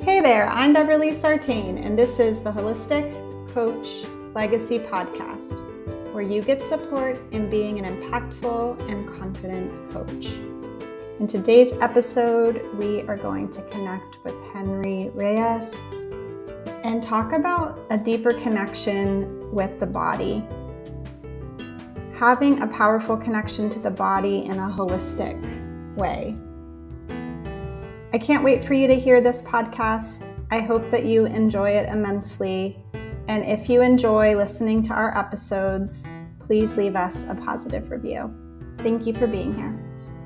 Hey there, I'm Beverly Sartain, and this is the Holistic Coach Legacy Podcast, where you get support in being an impactful and confident coach. In today's episode, we are going to connect with Henry Reyes and talk about a deeper connection with the body. Having a powerful connection to the body in a holistic way. I can't wait for you to hear this podcast. I hope that you enjoy it immensely. And if you enjoy listening to our episodes, please leave us a positive review. Thank you for being here.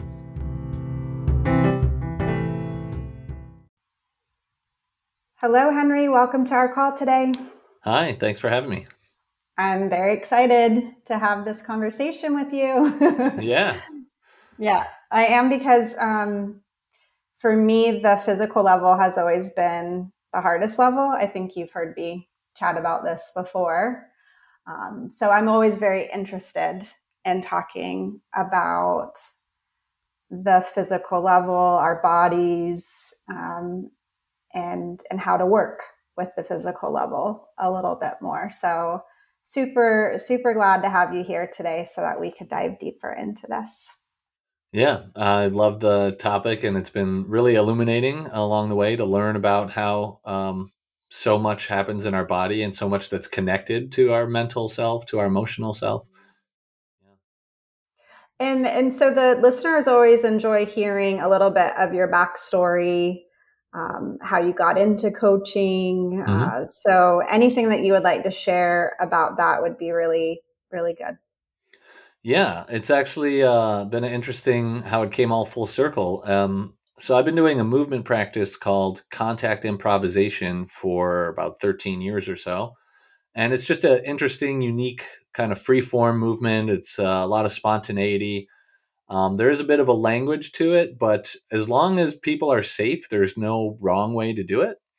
Hello, Henry. Welcome to our call today. Hi, thanks for having me. I'm very excited to have this conversation with you. Yeah, I am because for me, the physical level has always been the hardest level. I think you've heard me chat about this before. So I'm always very interested in talking about the physical level, our bodies, and how to work with the physical level a little bit more. So super, super glad to have you here today so that we could dive deeper into this. yeah, I love the topic, and it's been really illuminating along the way to learn about how so much happens in our body and so much that's connected to our mental self, to our emotional self. And so the listeners always enjoy hearing a little bit of your backstory, how you got into coaching. So anything that you would like to share about that would be really, really good. Yeah, it's actually been interesting how it came all full circle. So I've been doing a movement practice called contact improvisation for about 13 years or so. And it's just an interesting, unique kind of free form movement. It's a lot of spontaneity. There is a bit of a language to it, but as long as people are safe, there's no wrong way to do it.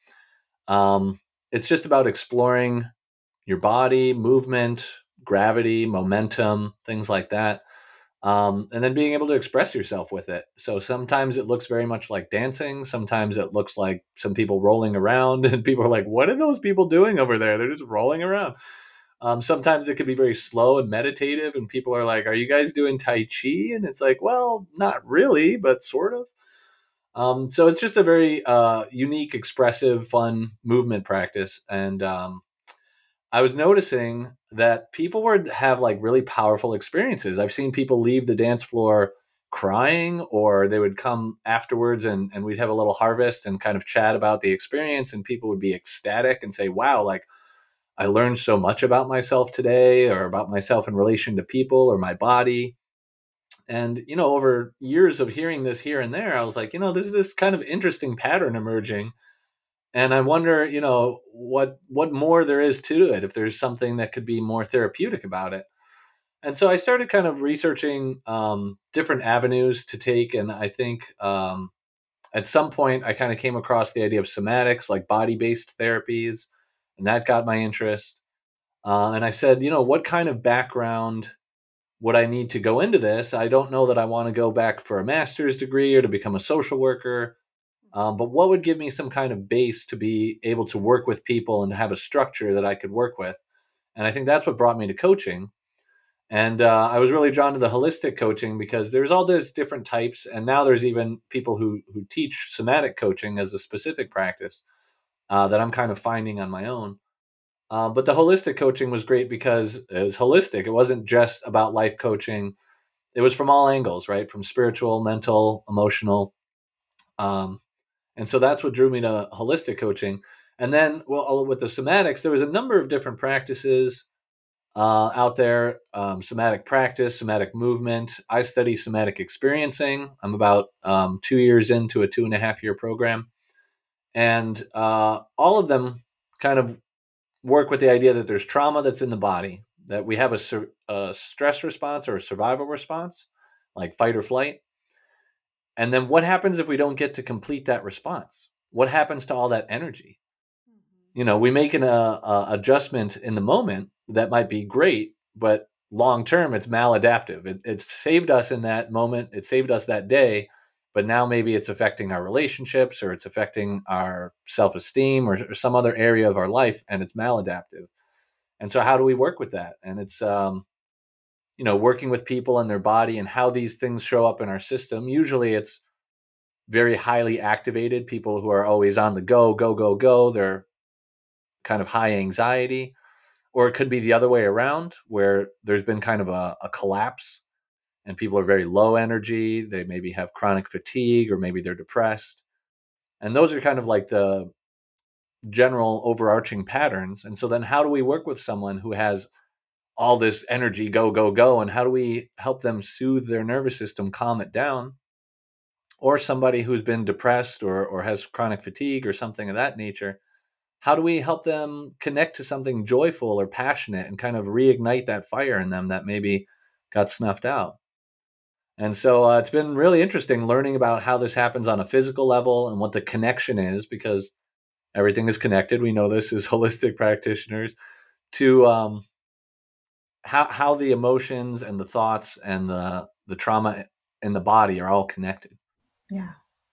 It's just about exploring your body, movement, gravity, momentum, things like that. And then being able to express yourself with it. So sometimes it looks very much like dancing. Sometimes it looks like some people rolling around, and people are like, what are those people doing over there? They're just rolling around. Sometimes it could be very slow and meditative, and people are like, are you guys doing Tai Chi? And it's like, well, not really, but sort of. So it's just a very unique, expressive, fun movement practice. And I was noticing that people would have like really powerful experiences. I've seen people leave the dance floor crying, or they would come afterwards and we'd have a little harvest and kind of chat about the experience, and people would be ecstatic and say, wow, like I learned so much about myself today, or about myself in relation to people or my body. And, over years of hearing this here and there, I was like, this is this kind of interesting pattern emerging. And I wonder, what more there is to it, if there's something that could be more therapeutic about it. And so I started kind of researching different avenues to take. And I think at some point I kind of came across the idea of somatics, like body-based therapies, and that got my interest. And I said, what kind of background would I need to go into this? I don't know that I want to go back for a master's degree or to become a social worker. But what would give me some kind of base to be able to work with people and to have a structure that I could work with? And I think that's what brought me to coaching. And I was really drawn to the holistic coaching because there's all those different types. And now there's even people who teach somatic coaching as a specific practice that I'm kind of finding on my own. But the holistic coaching was great because it was holistic. It wasn't just about life coaching. It was from all angles, right? From spiritual, mental, emotional. And so that's what drew me to holistic coaching. And then, well, with the somatics, there was a number of different practices out there. Somatic practice, somatic movement. I study somatic experiencing. I'm about 2 years into a 2.5 year program. And all of them kind of work with the idea that there's trauma that's in the body, that we have a stress response or a survival response, like fight or flight. And then what happens if we don't get to complete that response? What happens to all that energy? We make an adjustment in the moment that might be great, but long term, it's maladaptive. It saved us in that moment. It saved us that day, but now maybe it's affecting our relationships, or it's affecting our self-esteem, or some other area of our life, and it's maladaptive. And so how do we work with that? And it's working with people and their body and how these things show up in our system. Usually it's very highly activated people who are always on the go, go, go, go. They're kind of high anxiety. Or it could be the other way around, where there's been kind of a collapse and people are very low energy. They maybe have chronic fatigue, or maybe they're depressed. And those are kind of like the general overarching patterns. And so then how do we work with someone who has all this energy, go, go, go? And how do we help them soothe their nervous system, calm it down? Or somebody who's been depressed, or has chronic fatigue or something of that nature, how do we help them connect to something joyful or passionate and kind of reignite that fire in them that maybe got snuffed out? And so it's been really interesting learning about how this happens on a physical level and what the connection is, because everything is connected. We know this as holistic practitioners, to how the emotions and the thoughts and the trauma in the body are all connected. Yeah.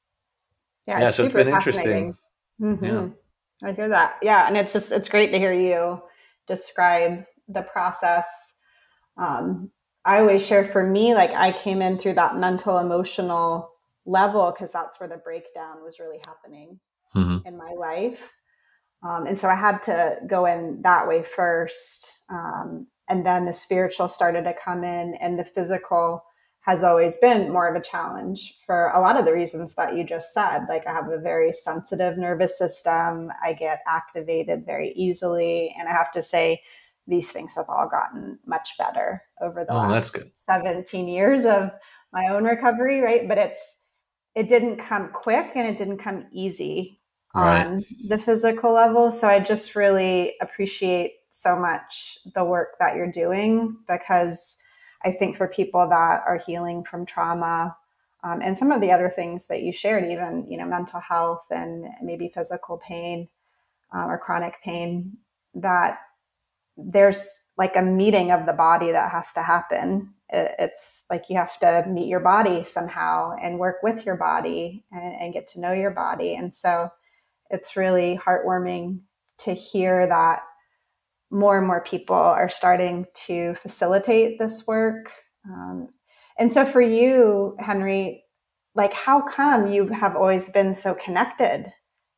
Yeah, Yeah, it's so it's super been interesting. fascinating. Yeah. I hear that. Yeah, and it's great to hear you describe the process. Um, I always share, for me, like, I came in through that mental emotional level because that's where the breakdown was really happening Mm-hmm. in my life. And so I had to go in that way first. And then the spiritual started to come in, and the physical has always been more of a challenge for a lot of the reasons that you just said. Like, I have a very sensitive nervous system. I get activated very easily. And I have to say, these things have all gotten much better over the Oh, that's good. last 17 years of my own recovery, right? But it didn't come quick and it didn't come easy Right. on the physical level. So I just really appreciate so much the work that you're doing, because I think for people that are healing from trauma, and some of the other things that you shared, even, mental health and maybe physical pain, or chronic pain, that there's like a meeting of the body that has to happen. It's like you have to meet your body somehow and work with your body, and get to know your body. And so it's really heartwarming to hear that more and more people are starting to facilitate this work. And so for you, Henry, like, how come you have always been so connected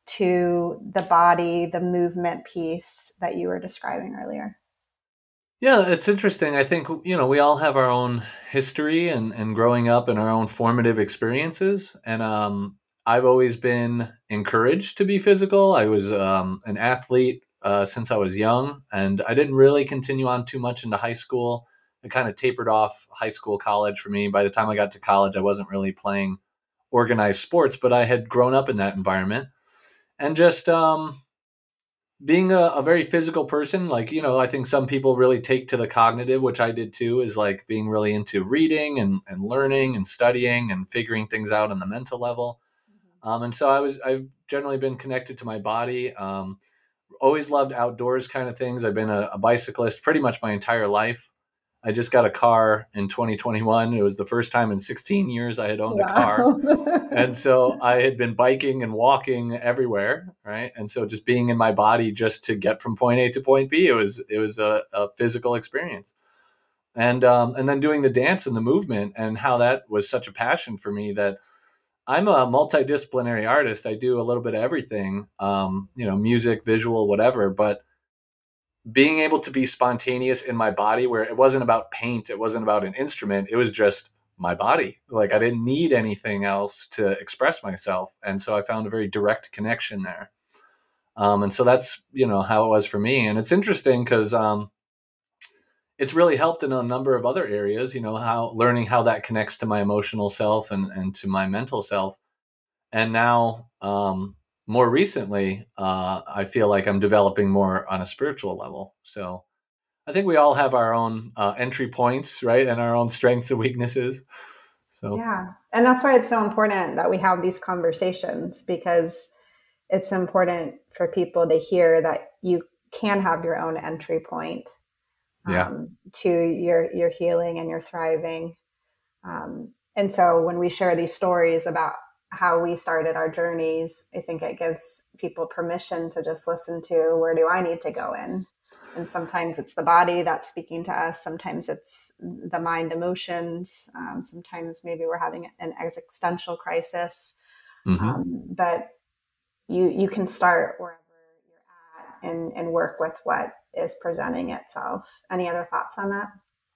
to the body, the movement piece that you were describing earlier? Yeah, it's interesting. I think, we all have our own history and growing up and our own formative experiences. And I've always been encouraged to be physical. I was an athlete since I was young, and I didn't really continue on too much into high school. It kind of tapered off high school, college for me. By the time I got to college, I wasn't really playing organized sports, but I had grown up in that environment. And just being a very physical person, like, I think some people really take to the cognitive, which I did too, is like being really into reading and learning and studying and figuring things out on the mental level. And so I've generally been connected to my body. Always loved outdoors kind of things. I've been a bicyclist pretty much my entire life. I just got a car in 2021. It was the first time in 16 years I had owned a car. Wow. And so I had been biking and walking everywhere, right? And so just being in my body just to get from point A to point B, it was a physical experience. And then doing the dance and the movement, and how that was such a passion for me, that I'm a multidisciplinary artist. I do a little bit of everything, music, visual, whatever. But being able to be spontaneous in my body, where it wasn't about paint, it wasn't about an instrument, it was just my body. Like, I didn't need anything else to express myself. And so I found a very direct connection there. And so that's, how it was for me. And it's interesting because it's really helped in a number of other areas, how learning how that connects to my emotional self and to my mental self. And now, more recently, I feel like I'm developing more on a spiritual level. So I think we all have our own entry points, right? And our own strengths and weaknesses. So, Yeah. And that's why it's so important that we have these conversations, because it's important for people to hear that you can have your own entry point, yeah. to your healing and your thriving. And so when we share these stories about how we started our journeys, I think it gives people permission to just listen to, where do I need to go in? And sometimes it's the body that's speaking to us. Sometimes it's the mind emotions. Sometimes maybe we're having an existential crisis. Hmm. But you can start wherever you're at and work with what is presenting itself. Any other thoughts on that?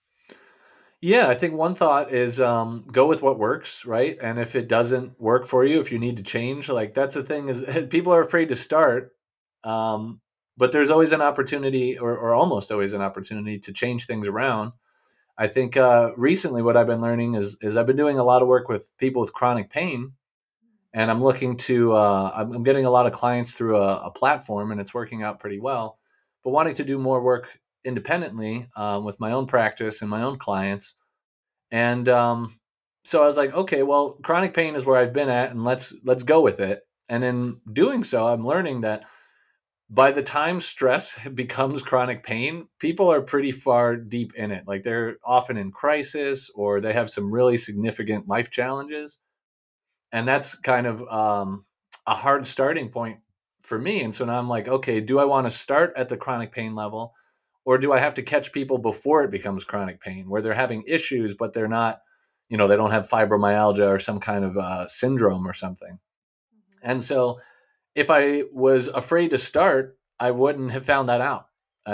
Yeah, I think one thought is go with what works, right? And if it doesn't work for you, if you need to change, like that's the thing is people are afraid to start, um, but there's always an opportunity, or almost always an opportunity to change things around. I think recently what I've been learning is I've been doing a lot of work with people with chronic pain, and I'm looking to I'm getting a lot of clients through a platform, and it's working out pretty well. But wanting to do more work independently with my own practice and my own clients, and so I was like, okay, well, chronic pain is where I've been at, and let's go with it. And in doing so, I'm learning that by the time stress becomes chronic pain, people are pretty far deep in it. Like they're often in crisis or they have some really significant life challenges. And that's kind of a hard starting point for me. And so now I'm like, okay, do I want to start at the chronic pain level, or do I have to catch people before it becomes chronic pain where they're having issues, but they're not, they don't have fibromyalgia or some kind of syndrome or something. And so if I was afraid to start, I wouldn't have found that out.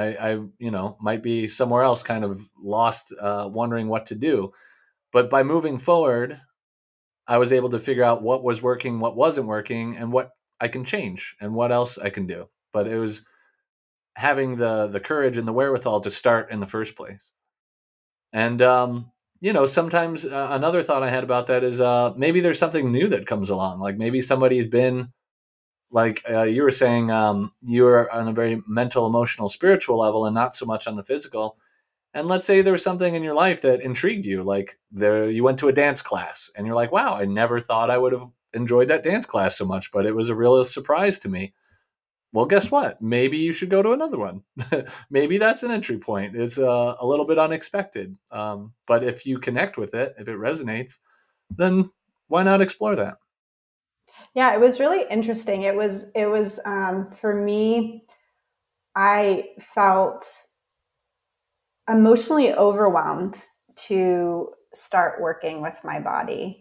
I might be somewhere else, kind of lost, wondering what to do. But by moving forward, I was able to figure out what was working, what wasn't working, and what I can change and what else I can do. But it was having the courage and the wherewithal to start in the first place. And sometimes another thought I had about that is maybe there's something new that comes along. Like maybe somebody's been like you were saying, you're on a very mental, emotional, spiritual level, and not so much on the physical. And let's say there was something in your life that intrigued you, like you went to a dance class, and you're like, "Wow, I never thought I would have enjoyed that dance class so much, but it was a real surprise to me." Well, guess what? Maybe you should go to another one. Maybe that's an entry point. It's a little bit unexpected, but if you connect with it, if it resonates, then why not explore that? Yeah, it was really interesting. It was for me. I felt emotionally overwhelmed to start working with my body.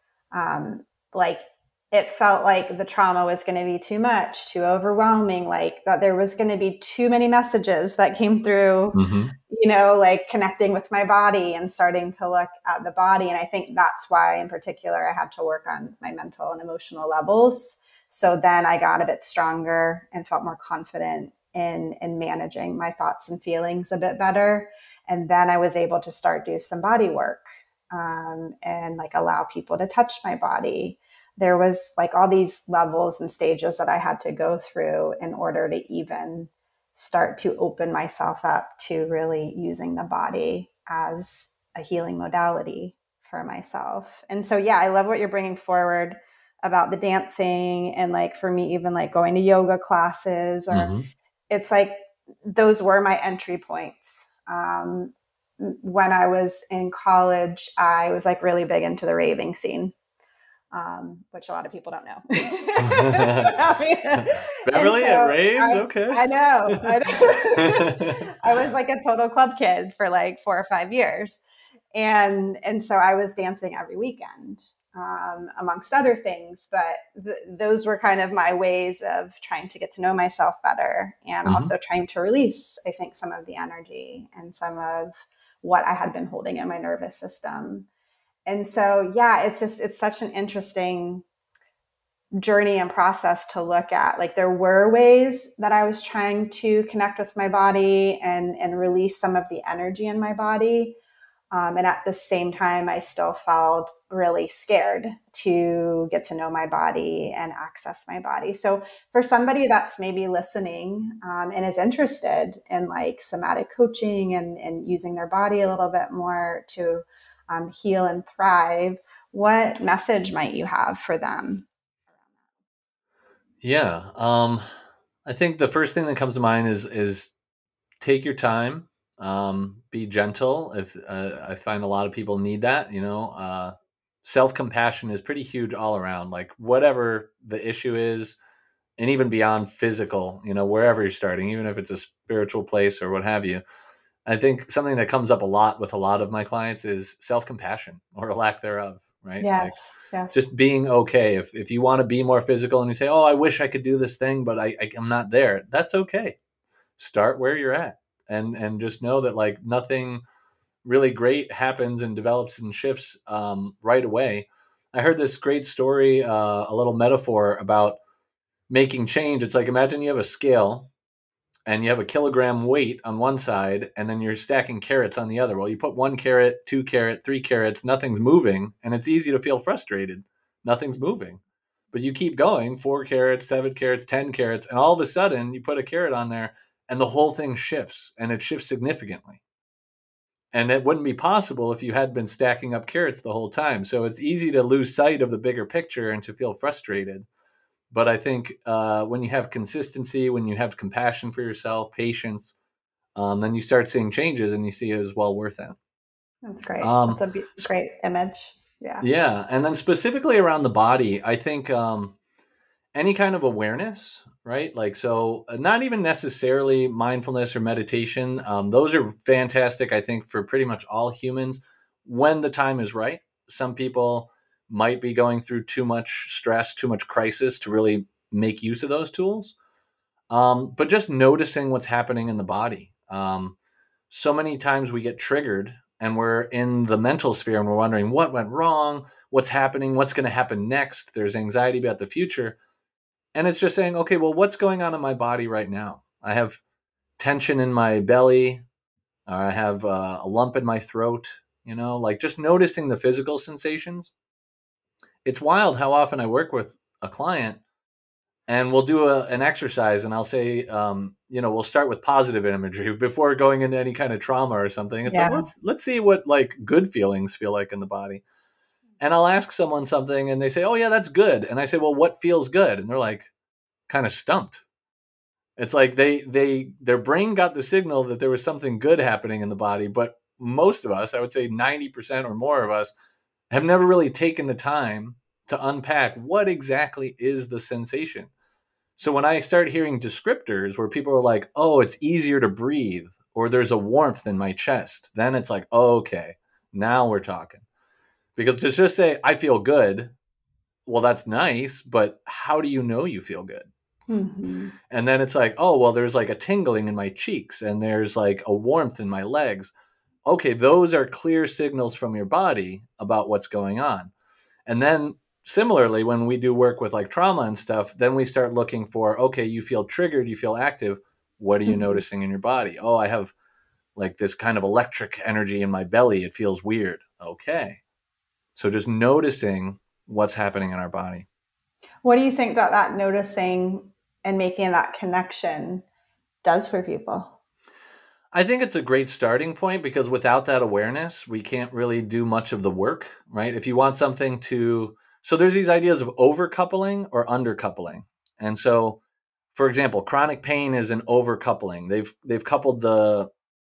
Like it felt like the trauma was going to be too much, too overwhelming, like that there was going to be too many messages that came through, Hmm. like connecting with my body and starting to look at the body. And I think that's why, in particular, I had to work on my mental and emotional levels. So then I got a bit stronger and felt more confident in managing my thoughts and feelings a bit better. And then I was able to start do some body work, and like allow people to touch my body. There was like all these levels and stages that I had to go through in order to even start to open myself up to really using the body as a healing modality for myself. And so, yeah, I love what you're bringing forward about the dancing, and like for me, even like going to yoga classes, or Hmm. it's like those were my entry points. When I was in college, I was like really big into the raving scene, which a lot of people don't know. And Beverly at so raves, I, okay. I know, I know. I was like a total club kid for like 4 or 5 years, and so I was dancing every weekend, amongst other things. But those were kind of my ways of trying to get to know myself better, and Hmm. also trying to release, I think, some of the energy and some of what I had been holding in my nervous system. And so, yeah, it's such an interesting journey and process to look at. Like there were ways that I was trying to connect with my body and release some of the energy in my body. And at the same time, I still felt really scared to get to know my body and access my body. So, for somebody that's maybe listening, and is interested in like somatic coaching and using their body a little bit more to heal and thrive, what message might you have for them? Yeah. I think the first thing that comes to mind is take your time. Be gentle. If I find a lot of people need that, self-compassion is pretty huge all around, like whatever the issue is, and even beyond physical, wherever you're starting, even if it's a spiritual place or what have you. I think something that comes up a lot with a lot of my clients is self-compassion or a lack thereof, right? Yes. Like Yes. just being okay. If you want to be more physical and you say, oh, I wish I could do this thing, but I'm not there, that's okay. Start where you're at, and just know that like nothing really great happens and develops and shifts right away. I heard this great story, a little metaphor about making change. It's like, imagine you have a scale and you have a kilogram weight on one side and then you're stacking carrots on the other. Well, you put 1 carrot, 2 carrot, 3 carrots, nothing's moving, and it's easy to feel frustrated. Nothing's moving. But you keep going, 4 carrots, 7 carrots, 10 carrots, and all of a sudden you put a carrot on there and the whole thing shifts, and it shifts significantly. And it wouldn't be possible if you had been stacking up carrots the whole time. So it's easy to lose sight of the bigger picture and to feel frustrated. But I think when you have consistency, when you have compassion for yourself, patience, then you start seeing changes and you see it as well worth it. That's great. Um, That's a great image. Yeah. yeah. And then specifically around the body, I think any kind of awareness, right? Like, so not even necessarily mindfulness or meditation. Those are fantastic, I think, for pretty much all humans when the time is right. Some people might be going through too much stress, too much crisis to really make use of those tools. But just noticing what's happening in the body. So many times we get triggered and we're in the mental sphere and we're wondering what went wrong, what's happening, what's going to happen next. There's anxiety about the future. And it's just saying, okay, well, what's going on in my body right now? I have tension in my belly, or I have a lump in my throat, like just noticing the physical sensations. It's wild how often I work with a client and we'll do an exercise and I'll say, we'll start with positive imagery before going into any kind of trauma or something. It's like, Yeah. let's see what like good feelings feel like in the body. And I'll ask someone something and they say, oh yeah, that's good. And I say, well, what feels good? And they're like kind of stumped. It's like their brain got the signal that there was something good happening in the body, but most of us, I would say 90% or more of us, have never really taken the time to unpack what exactly is the sensation. So when I start hearing descriptors where people are like, "Oh, it's easier to breathe," or "There's a warmth in my chest," then it's like, oh, "Okay, now we're talking." Because to just say I feel good, well, that's nice, but how do you know you feel good? Mm-hmm. And then it's like, oh, well, there's like a tingling in my cheeks and there's like a warmth in my legs. Okay, those are clear signals from your body about what's going on. And then similarly, when we do work with like trauma and stuff, then we start looking for, okay, you feel triggered, you feel active. What are you Mm-hmm. noticing in your body? Oh, I have like this kind of electric energy in my belly. It feels weird. Okay. So just noticing what's happening in our body. What do you think that noticing and making that connection does for people? I think it's a great starting point because without that awareness, we can't really do much of the work, right? If you want something to, so there's these ideas of overcoupling or undercoupling. And so, for example, chronic pain is an overcoupling. They've coupled the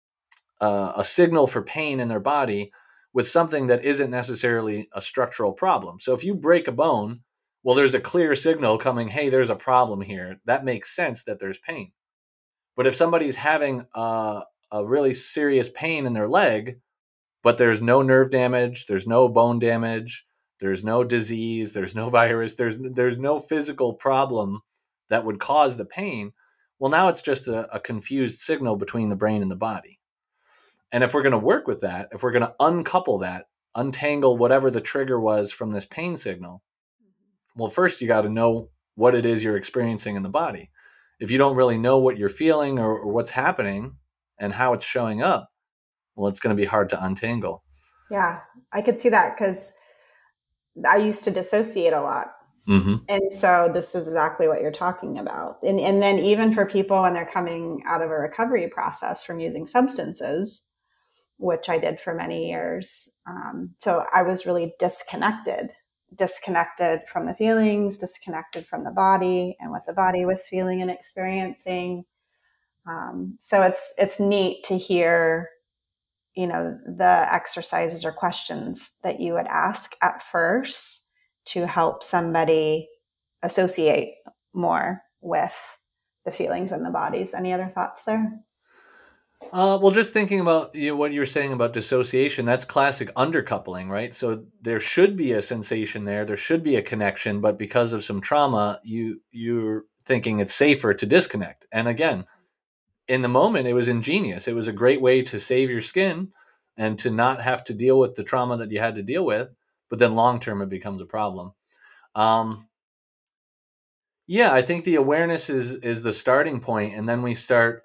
a signal for pain in their body with something that isn't necessarily a structural problem. So if you break a bone, well, there's a clear signal coming, hey, there's a problem here. That makes sense that there's pain. But if somebody's having a really serious pain in their leg, but there's no nerve damage, there's no bone damage, there's no disease, there's no virus, there's no physical problem that would cause the pain. Well, now it's just a confused signal between the brain and the body. And if we're going to work with that, if we're going to uncouple that, untangle whatever the trigger was from this pain signal, well, first you got to know what it is you're experiencing in the body. If you don't really know what you're feeling or what's happening and how it's showing up, well, it's going to be hard to untangle. Yeah, I could see that because I used to dissociate a lot. Mm-hmm. And so this is exactly what you're talking about. And then even for people when they're coming out of a recovery process from using substances, which I did for many years. So I was really disconnected from the feelings, disconnected from the body and what the body was feeling and experiencing. So it's neat to hear the exercises or questions that you would ask at first to help somebody associate more with the feelings and the bodies. Any other thoughts there? Well, just thinking about what you were saying about dissociation, that's classic undercoupling, right? So there should be a sensation there, there should be a connection, but because of some trauma, you're thinking it's safer to disconnect. And again, in the moment, it was ingenious. It was a great way to save your skin and to not have to deal with the trauma that you had to deal with. But then long term, it becomes a problem. Um, yeah, I think the awareness is the starting point, and then we start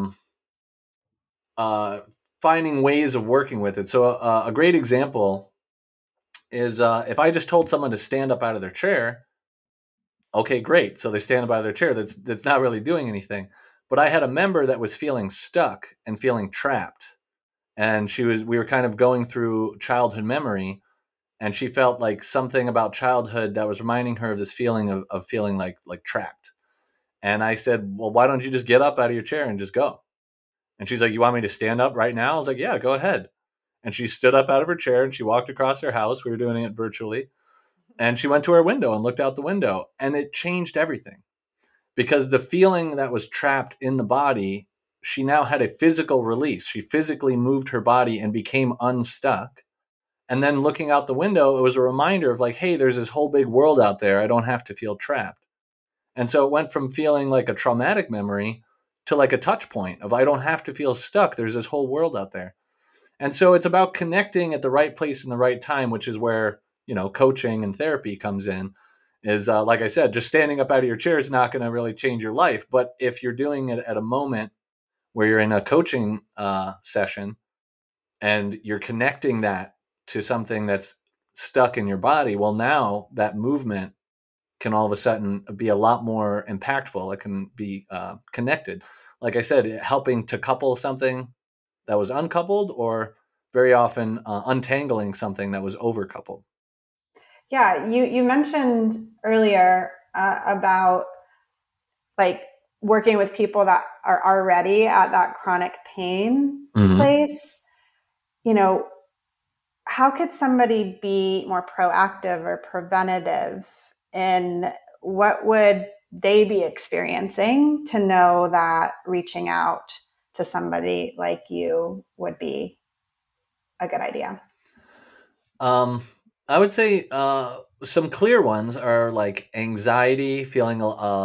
uh, finding ways of working with it. So a great example is if I just told someone to stand up out of their chair. Okay, great. So they stand up out of their chair. That's not really doing anything. But I had a member that was feeling stuck and feeling trapped, and we were kind of going through childhood memory, and she felt like something about childhood that was reminding her of this feeling of feeling like trapped. And I said, well, why don't you just get up out of your chair and just go? And she's like, you want me to stand up right now? I was like, yeah, go ahead. And she stood up out of her chair and she walked across her house. We were doing it virtually. And she went to her window and looked out the window, and it changed everything, because the feeling that was trapped in the body, she now had a physical release. She physically moved her body and became unstuck. And then looking out the window, it was a reminder of like, hey, there's this whole big world out there. I don't have to feel trapped. And so it went from feeling like a traumatic memory to like a touch point of I don't have to feel stuck. There's this whole world out there. And so it's about connecting at the right place in the right time, which is where, coaching and therapy comes in. Is like I said, just standing up out of your chair is not going to really change your life. But if you're doing it at a moment where you're in a coaching session and you're connecting that to something that's stuck in your body, well, now that movement can all of a sudden be a lot more impactful. It can be connected. Like I said, helping to couple something that was uncoupled, or very often untangling something that was overcoupled. Yeah, you mentioned earlier about like working with people that are already at that chronic pain Mm-hmm. place. You know, how could somebody be more proactive or preventative, and what would they be experiencing to know that reaching out to somebody like you would be a good idea? Um, I would say some clear ones are like anxiety, feeling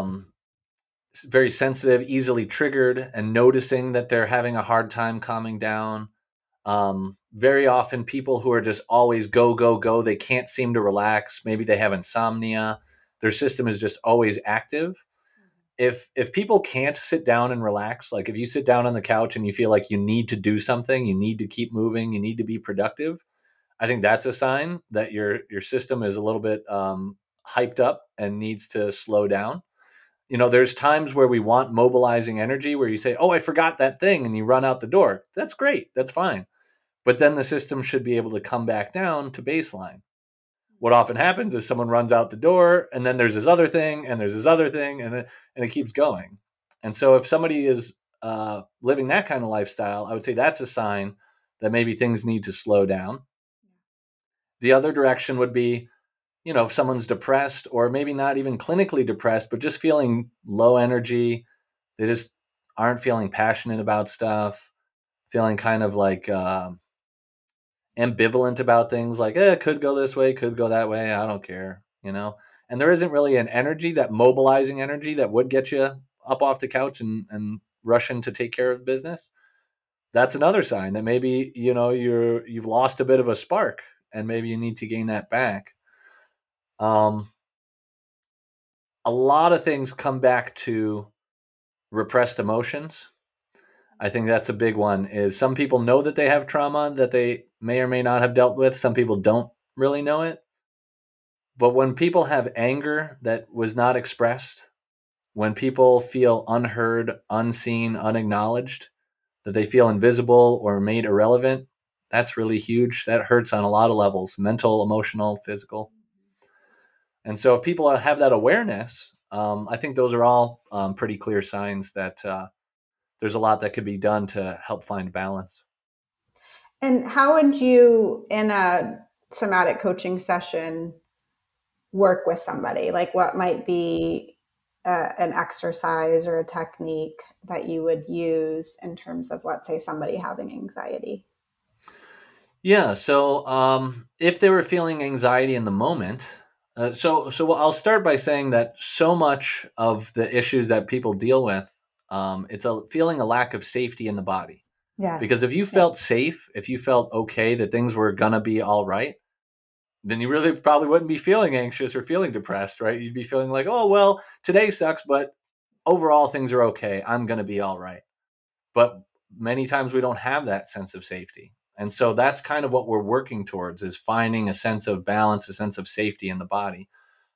very sensitive, easily triggered, and noticing that they're having a hard time calming down. Very often, people who are just always go, go, go, they can't seem to relax. Maybe they have insomnia. Their system is just always active. If people can't sit down and relax, like if you sit down on the couch and you feel like you need to do something, you need to keep moving, you need to be productive, I think that's a sign that your system is a little bit hyped up and needs to slow down. There's times where we want mobilizing energy where you say, oh, I forgot that thing, and you run out the door. That's great. That's fine. But then the system should be able to come back down to baseline. What often happens is someone runs out the door, and then there's this other thing, and there's this other thing, and it keeps going. And so if somebody is living that kind of lifestyle, I would say that's a sign that maybe things need to slow down. The other direction would be, if someone's depressed, or maybe not even clinically depressed, but just feeling low energy, they just aren't feeling passionate about stuff, feeling kind of like ambivalent about things, like, it could go this way, could go that way, I don't care. And there isn't really an energy, that mobilizing energy that would get you up off the couch and rush in to take care of business. That's another sign that maybe, you've lost a bit of a spark, and maybe you need to gain that back. Um, a lot of things come back to repressed emotions. I think that's a big one. Is some people know that they have trauma that they may or may not have dealt with. Some people don't really know it. But when people have anger that was not expressed, when people feel unheard, unseen, unacknowledged, that they feel invisible or made irrelevant, that's really huge. That hurts on a lot of levels: mental, emotional, physical. And so if people have that awareness, I think those are all pretty clear signs that there's a lot that could be done to help find balance. And how would you, in a somatic coaching session, work with somebody? Like, what might be an exercise or a technique that you would use in terms of, let's say, somebody having anxiety? Yeah. So if they were feeling anxiety in the moment, I'll start by saying that so much of the issues that people deal with, it's a feeling a lack of safety in the body. Because Yes. if you Yes. felt safe, if you felt okay that things were gonna be all right, then you really probably wouldn't be feeling anxious or feeling depressed, right? You'd be feeling like, oh well, today sucks, but overall things are okay. I'm gonna be all right. But many times we don't have that sense of safety. And so that's kind of what we're working towards, is finding a sense of balance, a sense of safety in the body.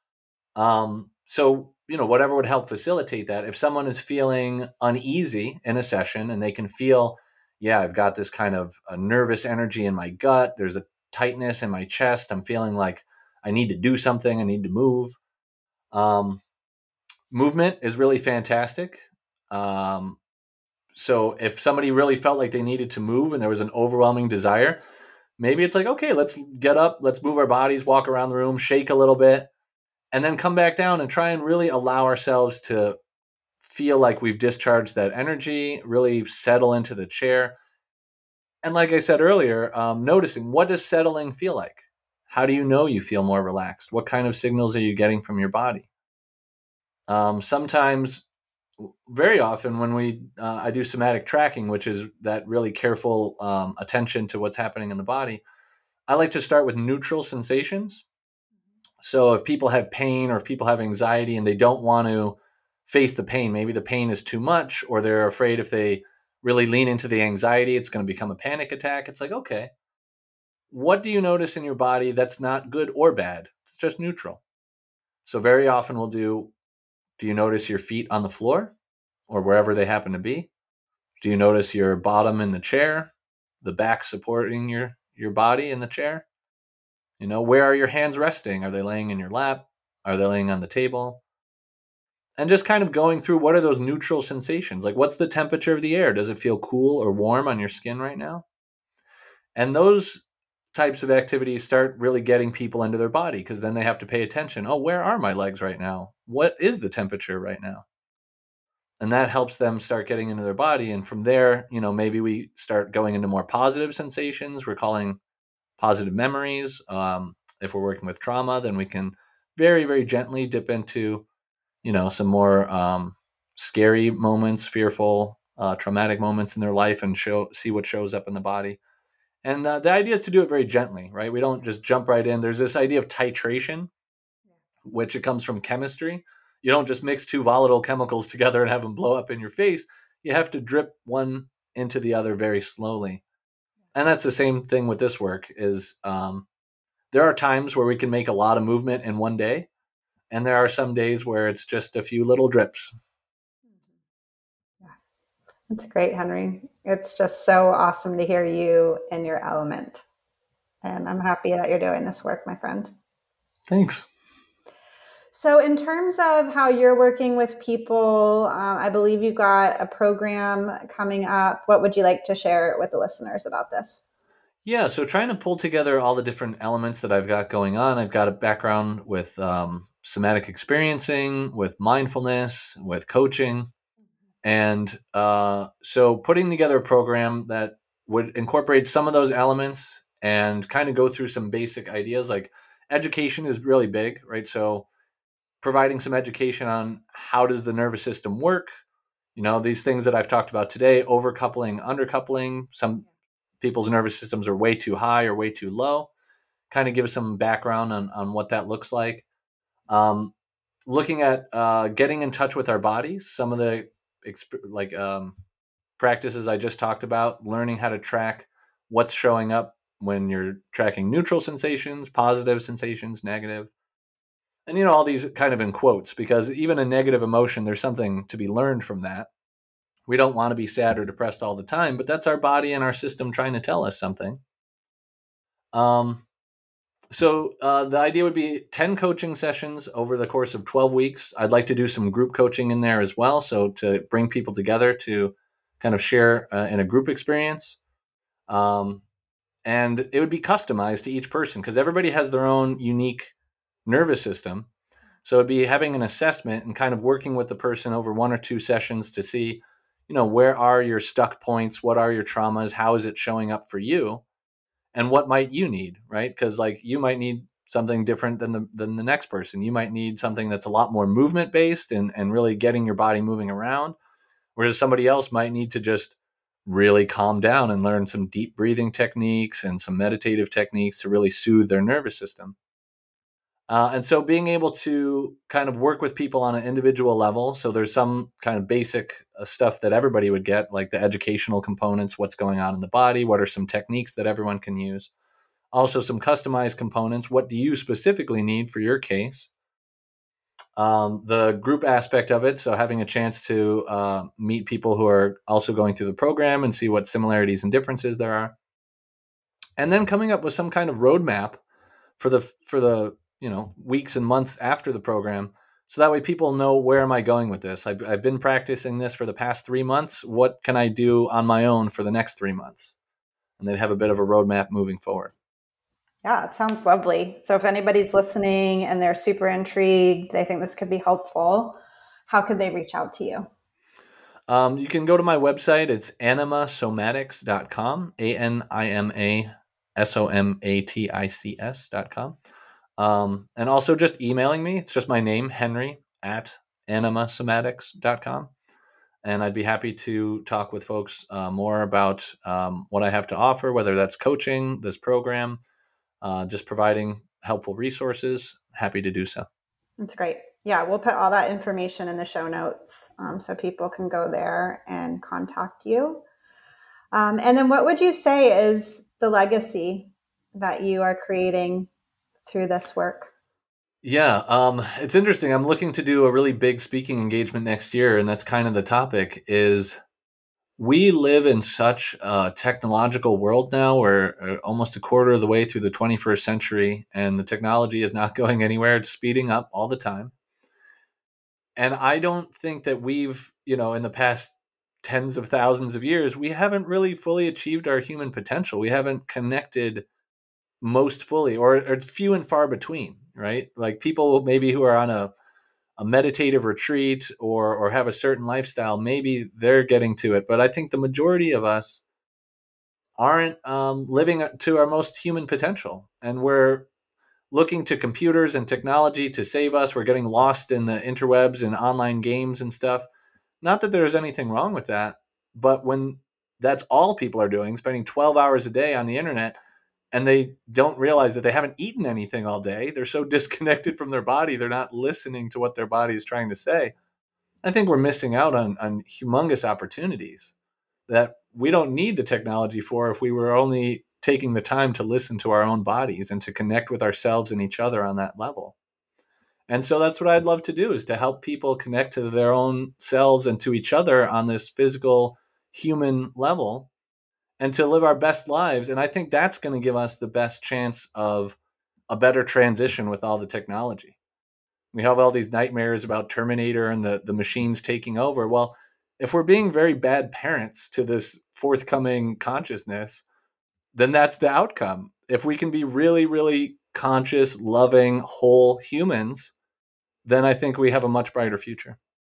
Whatever would help facilitate that. If someone is feeling uneasy in a session and they can feel, yeah, I've got this kind of a nervous energy in my gut, there's a tightness in my chest, I'm feeling like I need to do something, I need to move. Um, Movement is really fantastic. Um, so if somebody really felt like they needed to move and there was an overwhelming desire, maybe it's like, okay, let's get up, let's move our bodies, walk around the room, shake a little bit, and then come back down and try and really allow ourselves to feel like we've discharged that energy, really settle into the chair. And like I said earlier, noticing, what does settling feel like? How do you know you feel more relaxed? What kind of signals are you getting from your body? Sometimes, very often, when I do somatic tracking, which is that really careful attention to what's happening in the body, I like to start with neutral sensations. So if people have pain or if people have anxiety and they don't want to face the pain, maybe the pain is too much, or they're afraid if they really lean into the anxiety, it's going to become a panic attack. It's like, okay, what do you notice in your body that's not good or bad? It's just neutral. So very often do you notice your feet on the floor or wherever they happen to be? Do you notice your bottom in the chair, the back supporting your body in the chair? Where are your hands resting? Are they laying in your lap? Are they laying on the table? And just kind of going through, what are those neutral sensations? Like, what's the temperature of the air? Does it feel cool or warm on your skin right now? And those types of activities start really getting people into their body, because then they have to pay attention. Oh, where are my legs right now? What is the temperature right now? And that helps them start getting into their body. And from there, maybe we start going into more positive sensations, recalling positive memories. If we're working with trauma, then we can very, very gently dip into, some more scary moments, fearful, traumatic moments in their life, and see what shows up in the body. And the idea is to do it very gently, right? We don't just jump right in. There's this idea of titration, which it comes from chemistry. You don't just mix two volatile chemicals together and have them blow up in your face. You have to drip one into the other very slowly. And that's the same thing with this work. Is there are times where we can make a lot of movement in one day, and there are some days where it's just a few little drips. Yeah, that's great, Henry. It's just so awesome to hear you in your element. And I'm happy that you're doing this work, my friend. Thanks. So, in terms of how you're working with people, I believe you got a program coming up. What would you like to share with the listeners about this? Yeah, so trying to pull together all the different elements that I've got going on. I've got a background with somatic experiencing, with mindfulness, with coaching. And so putting together a program that would incorporate some of those elements and kind of go through some basic ideas. Like, education is really big, right? So providing some education on how does the nervous system work, these things that I've talked about today, overcoupling, undercoupling. Some people's nervous systems are way too high or way too low. Kind of give some background on what that looks like. Um, Looking at getting in touch with our bodies, some of the practices I just talked about, learning how to track what's showing up when you're tracking neutral sensations, positive sensations, negative. And all these kind of in quotes, because even a negative emotion, there's something to be learned from that. We don't want to be sad or depressed all the time, but that's our body and our system trying to tell us something. Um, so the idea would be 10 coaching sessions over the course of 12 weeks. I'd like to do some group coaching in there as well. So to bring people together to kind of share in a group experience. Um, And it would be customized to each person because everybody has their own unique nervous system. So it'd be having an assessment and kind of working with the person over 1 or 2 sessions to see, where are your stuck points? What are your traumas? How is it showing up for you? And what might you need, right? Because like you might need something different than the next person. You might need something that's a lot more movement based and really getting your body moving around. Whereas somebody else might need to just really calm down and learn some deep breathing techniques and some meditative techniques to really soothe their nervous system. And so being able to kind of work with people on an individual level. So there's some kind of basic stuff that everybody would get, like the educational components, what's going on in the body, what are some techniques that everyone can use. Also some customized components. What do you specifically need for your case? The group aspect of it. So having a chance to meet people who are also going through the program and see what similarities and differences there are. And then coming up with some kind of roadmap for the weeks and months after the program, so that way people know, where am I going with this? I've been practicing this for the past 3 months. What can I do on my own for the next 3 months? And they'd have a bit of a roadmap moving forward. Yeah, it sounds lovely. So if anybody's listening and they're super intrigued, they think this could be helpful, how could they reach out to you? You can go to my website. It's animasomatics.com, ANIMASOMATICS.com. And also just emailing me. It's just my name, Henry, at animasomatics.com. And I'd be happy to talk with folks more about what I have to offer, whether that's coaching, this program, just providing helpful resources. Happy to do so. That's great. Yeah, we'll put all that information in the show notes so people can go there and contact you. And then what would you say is the legacy that you are creating through this work? Yeah, it's interesting. I'm looking to do a really big speaking engagement next year, and that's kind of the topic is we live in such a technological world now. We're almost a quarter of the way through the 21st century, and the technology is not going anywhere. It's speeding up all the time. And I don't think that we've, in the past tens of thousands of years, we haven't really fully achieved our human potential. We haven't connected most fully, or it's few and far between, right? Like people maybe who are on a meditative retreat or have a certain lifestyle, maybe they're getting to it. But I think the majority of us aren't living to our most human potential. And we're looking to computers and technology to save us. We're getting lost in the interwebs and online games and stuff. Not that there's anything wrong with that, but when that's all people are doing, spending 12 hours a day on the internet, and they don't realize that they haven't eaten anything all day. They're so disconnected from their body. They're not listening to what their body is trying to say. I think we're missing out on humongous opportunities that we don't need the technology for if we were only taking the time to listen to our own bodies and to connect with ourselves and each other on that level. And so that's what I'd love to do, is to help people connect to their own selves and to each other on this physical human level, and to live our best lives. And I think that's going to give us the best chance of a better transition with all the technology. We have all these nightmares about Terminator and the machines taking over. Well, if we're being very bad parents to this forthcoming consciousness, then that's the outcome. If we can be really, really conscious, loving, whole humans, then I think we have a much brighter future.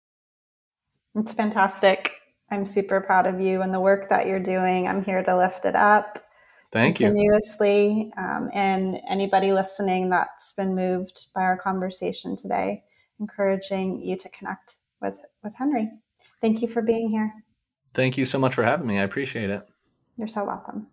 It's fantastic. I'm super proud of you and the work that you're doing. I'm here to lift it up continuously. And anybody listening that's been moved by our conversation today, encouraging you to connect with Henry. Thank you for being here. Thank you so much for having me. I appreciate it. You're so welcome.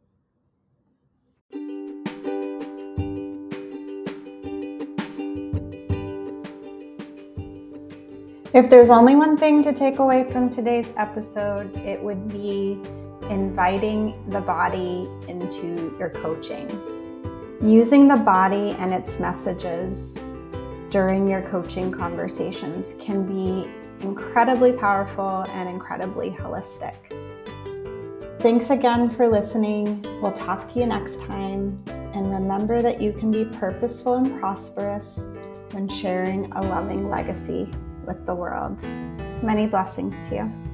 If there's only one thing to take away from today's episode, it would be inviting the body into your coaching. Using the body and its messages during your coaching conversations can be incredibly powerful and incredibly holistic. Thanks again for listening. We'll talk to you next time. And remember that you can be purposeful and prosperous when sharing a loving legacy with the world. Many blessings to you.